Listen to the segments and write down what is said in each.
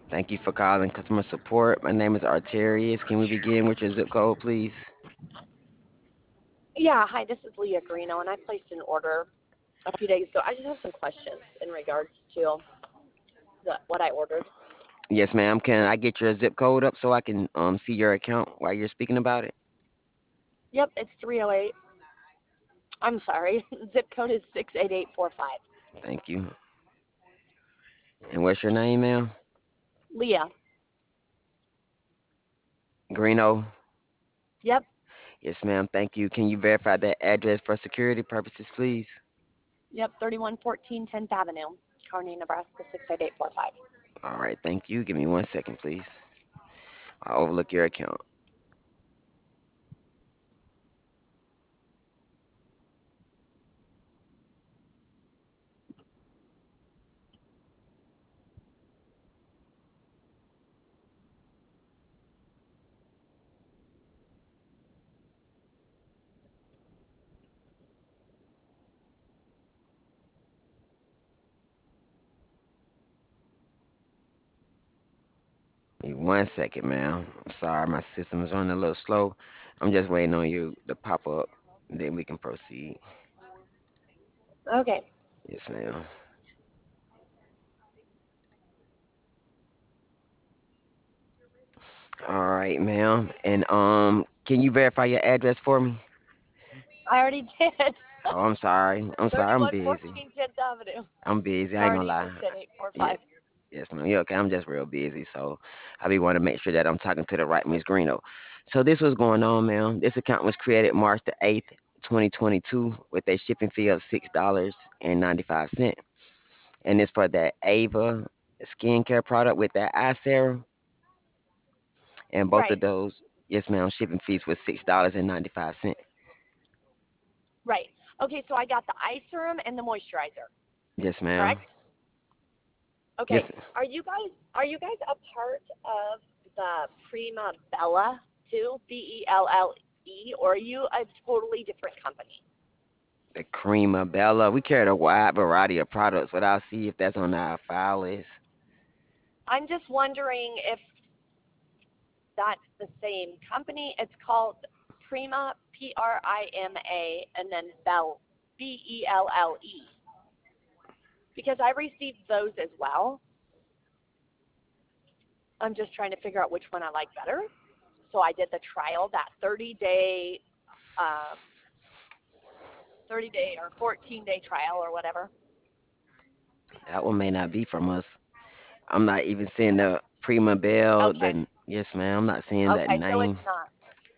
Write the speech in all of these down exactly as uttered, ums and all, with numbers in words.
Thank you for calling customer support. My name is Arterius. Can we begin with your zip code, please? Yeah, hi, this is Leah Greeno, and I placed an order a few days ago. I just have some questions in regards to the, what I ordered. Yes, ma'am. Can I get your zip code up so I can um see your account while you're speaking about it? Yep, it's three oh eight. I'm sorry, zip code is six eight eight four five. Thank you. And what's your name, ma'am? Leah. Greeno. Yep, Yes, ma'am. Thank you. Can you verify that address for security purposes, please? yep, thirty-one fourteen tenth Avenue, Kearney, Nebraska six eight eight four five. All right. Thank you. Give me one second, please. I'll overlook your account. Give me one second, ma'am. I'm sorry, my system is running a little slow. I'm just waiting on you to pop up, then we can proceed. Okay. Yes, ma'am. All right, ma'am. And um, can you verify your address for me? I already did. Oh, I'm sorry. I'm sorry. I'm thirty-one busy. fourteen tenth Avenue, I'm busy. I ain't gonna Kearney lie. six eight eight four Yeah, five. yes, ma'am. Yeah, okay. I'm just real busy, so I be want to make sure that I'm talking to the right Miss Greeno. So this was going on, ma'am. This account was created March the eighth, twenty twenty-two, with a shipping fee of six dollars and ninety-five cent, and it's for that Ava skincare product with that eye serum, and both Right, of those, yes, ma'am. Shipping fees was six dollars and ninety-five cent. right. Okay, so I got the eye serum and the moisturizer, Yes, ma'am. correct? Okay. Yes, Are you guys are you guys a part of the Prima Bella too? B E L L E, or are you a totally different company? the cream of Bella. We carry a wide variety of products, but I'll see if that's on our file list. I'm just wondering if that's the same company. It's called Prima, P R I M A, and then Bell, B E L L E. Because I received those as well. I'm just trying to figure out which one I like better. So I did the trial, that thirty day, um, thirty day or fourteen day trial or whatever. That one may not be from us. I'm not even seeing the Prima Bell. Okay. The yes, ma'am. I'm not seeing that Okay, so it's name. not.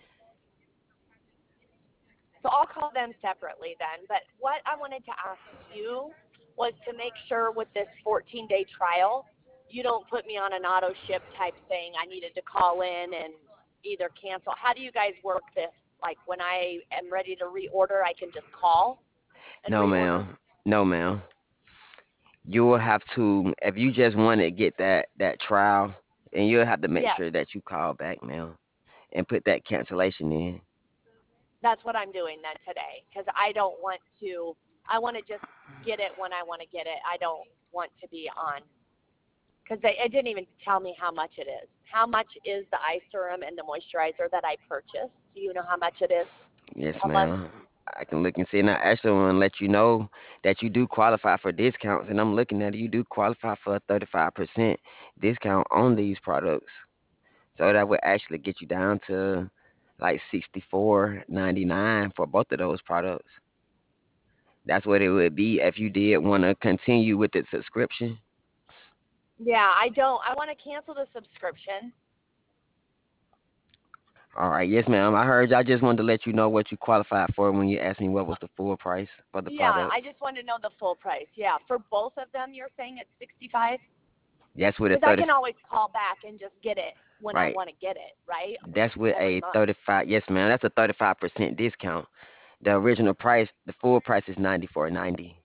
So I'll call them separately then. But what I wanted to ask you was to make sure with this fourteen day trial, you don't put me on an auto ship type thing. I needed to call in and either cancel. How do you guys work this? Like when I am ready to reorder, I can just call and No, reorder? ma'am. No, ma'am. You will have to if you just want to get that that trial, and you'll have to make Yes, sure that you call back, ma'am, and put that cancellation in. that's what I'm doing then today because I don't want to, I want to just get it when I want to get it. I don't want to be on because it didn't even tell me how much it is. How much is the eye serum and the moisturizer that I purchased? Do you know how much it is Yes, a month? ma'am. I can look and see. And I actually want to let you know that you do qualify for discounts. And I'm looking at it. You do qualify for a thirty-five percent discount on these products. So that would actually get you down to like sixty-four ninety-nine for both of those products. That's what it would be if you did want to continue with the subscription. Yeah, I don't. I want to cancel the subscription. All right, yes, ma'am. I heard you. I just wanted to let you know what you qualified for when you asked me what was the full price for the Yeah, I products. just want to know the full price. Yeah, for both of them, you're saying it's sixty-five? That's with a Because I thirty, can always call back and just get it when I right? want to get it, right? That's with Every a month. thirty-five. Yes, ma'am. That's a thirty-five percent discount. The original price, the full price is ninety-four ninety.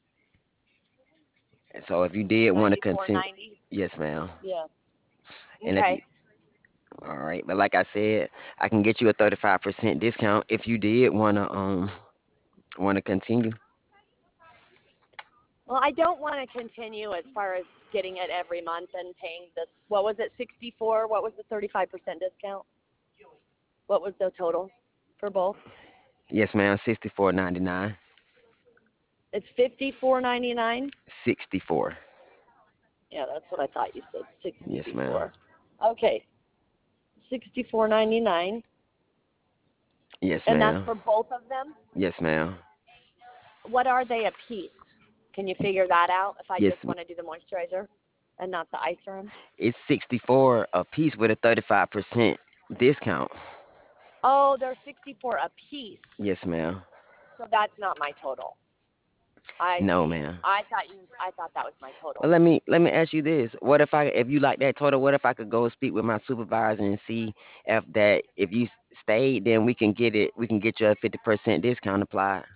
And so if you did want to ninety-four continue, ninety. yes, ma'am. Yeah. And if you, Okay. all right, but like I said, I can get you a thirty-five percent discount if you did want to um want to continue. Well, I don't want to continue as far as getting it every month and paying this. What was it, sixty-four? What was the thirty-five percent discount? What was the total for both? Yes, ma'am. Sixty-four ninety-nine. It's fifty-four ninety-nine. Sixty-four. Yeah, that's what I thought you said. Yes, ma'am. sixty-four. Okay, sixty-four ninety-nine, Yes, and that's ma'am. for both of them. Yes, ma'am. What are they a piece? Can you figure that out if I just Yes, want to do the moisturizer and not the eye serum? it's sixty-four a piece with a thirty-five percent discount. Oh, they're sixty-four a piece. Yes, ma'am. So that's not my total. I No, see. ma'am. I thought you. I thought that was my Well, total. let me let me ask you this. What if I if you like that total, what if I could go speak with my supervisor and see if that if you s- stayed, then we can get it we can get you a fifty percent discount applied.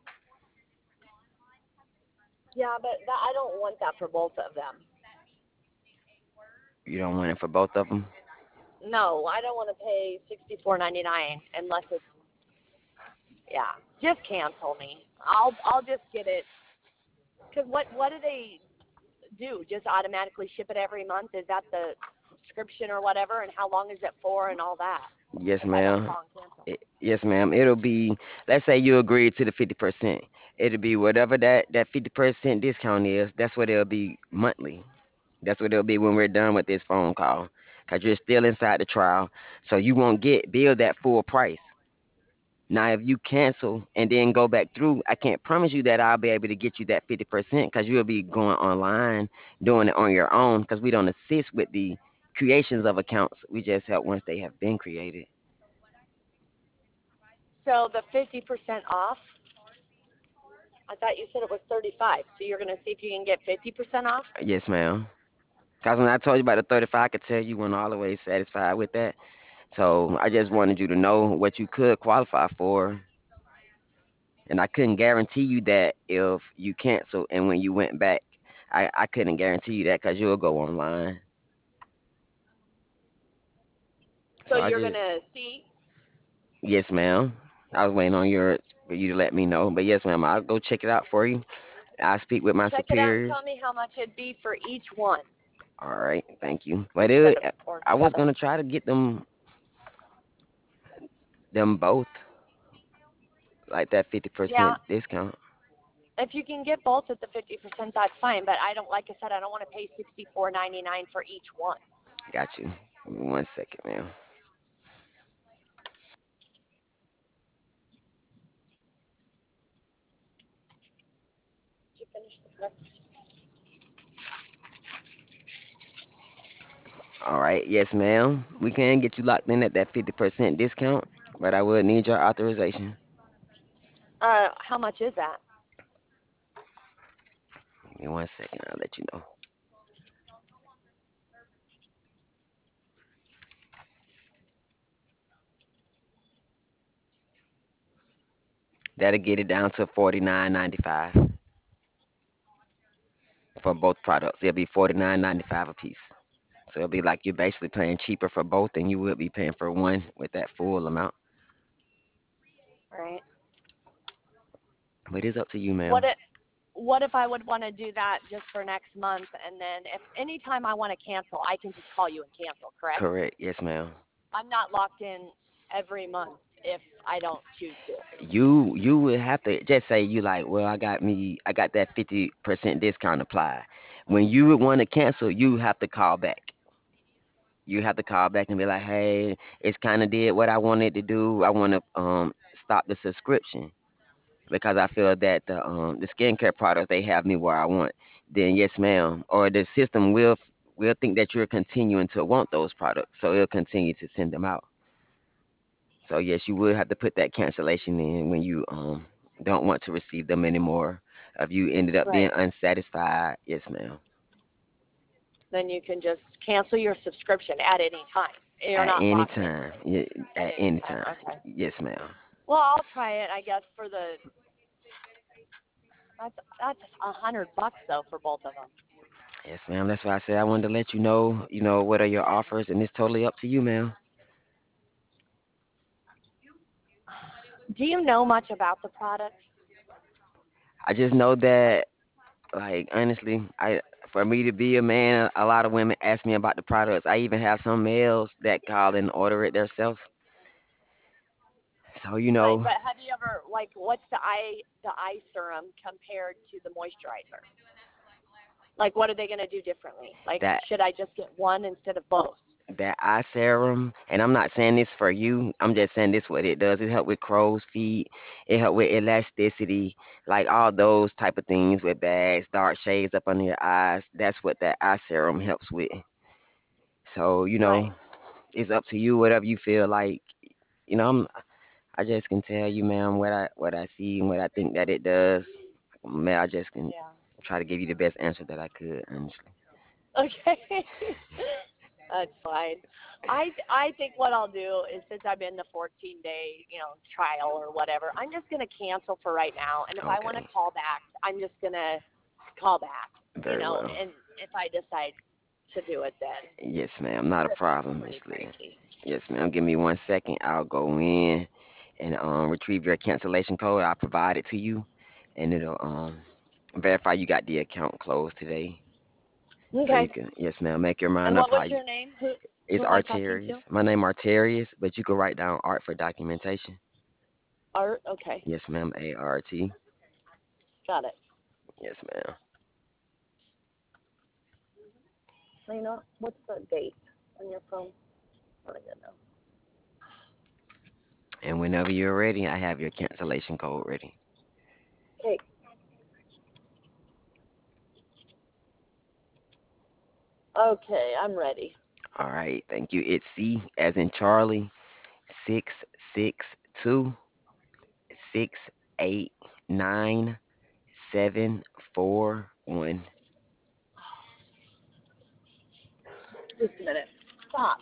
Yeah, but that, I don't want that for both of them. You don't want it for both of them? No, I don't want to pay sixty-four ninety-nine unless it's yeah. Just cancel me. I'll I'll just get it. Cause what what do they do? Just automatically ship it every month? Is that the subscription or whatever? And how long is it for and all that? Yes, If I don't ma'am. call and cancel. I- Yes, ma'am. It'll be, let's say you agree to the fifty percent. It'll be whatever that that fifty percent discount is. That's what it'll be monthly. That's what it'll be when we're done with this phone call. Cause you're still inside the trial, so you won't get billed that full price. Now, if you cancel and then go back through, I can't promise you that I'll be able to get you that fifty percent because you'll be going online doing it on your own because we don't assist with the creations of accounts. We just help once they have been created. So the fifty percent off. I thought you said it was thirty-five. So you're gonna see if you can get fifty percent off. Yes, ma'am. Because when I told you about the thirty-five, I could tell you weren't all the way satisfied with that. So I just wanted you to know what you could qualify for. And I couldn't guarantee you that if you cancel and when you went back, I, I couldn't guarantee you that because you'll go online. So So I you're just, gonna see. yes, ma'am. I was waiting on your for you to let me know. But yes, ma'am, I'll go check it out for you. I'll speak with my Check it out and tell superiors. me how much it'd be for each one All right, thank you. But instead it, of or I was together. gonna try to get them them both like that fifty Yeah, percent discount. if you can get both at the fifty percent, that's fine. But I don't, like I said, I don't want to pay sixty-four ninety-nine for each one. Got you. Give me one second, ma'am. Did you finish the breakfast? All right, yes, ma'am. We can get you locked in at that fifty percent discount, but I would need your authorization. Uh, how much is that? Give me one second. I'll let you know. That'll get it down to forty nine ninety five for both products. It'll be forty nine ninety five a piece. So it'll be like you're basically paying cheaper for both than you would be paying for one with that full amount. Right. But it's up to you, What ma'am. it? What if I would want to do that just for next month, and then if anytime I want to cancel, I can just call you and cancel, correct? Correct. Yes, ma'am. I'm not locked in every month if I don't choose to. You you would have to just say you like, well, I got me I got that fifty percent discount applied. When you would want to cancel, you have to call back. You have to call back and be like, hey, it's kind of did what I wanted to do. I want to um stop the subscription because I feel that the um the skincare products they have me where I want. Then yes, ma'am. Or the system will will think that you're continuing to want those products, so it'll continue to send them out. So yes, you would have to put that cancellation in when you um don't want to receive them anymore. If you ended up being Right. unsatisfied, yes, ma'am. Then you can just cancel your subscription at any time. You're At not any locked in time, yeah, at at any any time. time, Okay. yes, ma'am. Well, I'll try it. I guess for the that's that's a hundred bucks though for both of them. Yes, ma'am. That's why I said I wanted to let you know, you know, what are your offers, and it's totally up to you, ma'am. Do you know much about the product? I just know that Like honestly, I for me to be a man, a lot of women ask me about the products. I even have some males that call and order it themselves. So you Right, know but have you ever like what's the eye the eye serum compared to the moisturizer? Like what are they going to do differently? Like that should I just get one instead of both? that eye serum, and I'm not saying this for you. I'm just saying this what it does. It help with crow's feet. It help with elasticity, like all those type of things with bags, dark shades up under your eyes. That's what that eye serum helps with. So you know, Right. it's up to you. Whatever you feel like. You know, I'm. I just can tell you, man, what I what I see and what I think that it does. Man, I just can Yeah. try to give you the best answer that I could, honestly. Okay. That's fine. I I think what I'll do is since I'm in the fourteen day, you know, trial or whatever, I'm just going to cancel for right now and if I want to Okay, call back, I'm just going to call back, you very know, well. and if I decide to do it then. Yes, ma'am. Not a This is problem, pretty Miss Lee. crazy. Yes, ma'am. Give me one second. I'll go in and um retrieve your cancellation code. I'll provide it to you, and it'll um verify you got the account closed today. So you Okay. can, yes, ma'am. Make your And mind up what how was you. your name? Who It's who am I talking to? Arterius. My name Arterius, but you can write down Art for documentation. Art. Okay. Yes, ma'am. A R T. Got it. Yes, ma'am. Lena, what's the date on your phone? I don't know. And whenever you're ready, I have your cancellation code ready. Okay. Okay, I'm ready. All right. Thank you. It's C as in Charlie, six six two six eight nine seven four one. Just a minute. Stop.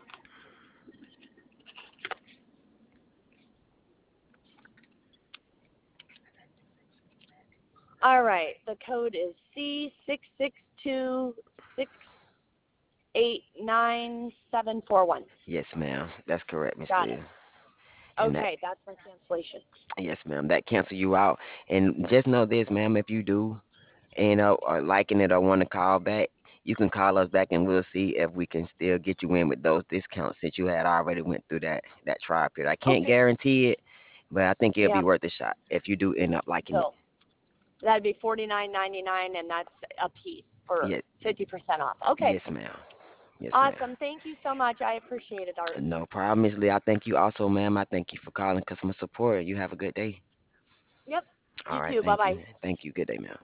All right. The code is C six six two six eight nine seven four one. Yes, ma'am. That's correct, Miss Got Leah. it. And that, Okay, that's my cancellation. yes, ma'am, that cancel you out. And just know this, ma'am, if you do end up or liking it or want to call back, you can call us back and we'll see if we can still get you in with those discounts since you had already went through that that trial period. I can't Okay. guarantee it, but I think it'll be Yeah. worth a shot if you do end up liking it. So that'd be forty nine ninety nine, and that's a piece for Yeah, fifty percent off. Okay. yes, ma'am. Yes, ma'am. Awesome. Thank you so much. I appreciate it, Art. No problem, Miss Lee. I thank you also, ma'am. I thank you for calling customer support. You have a good day. Yep. All You right, too. Bye thank bye. you. Thank you. Good day, ma'am.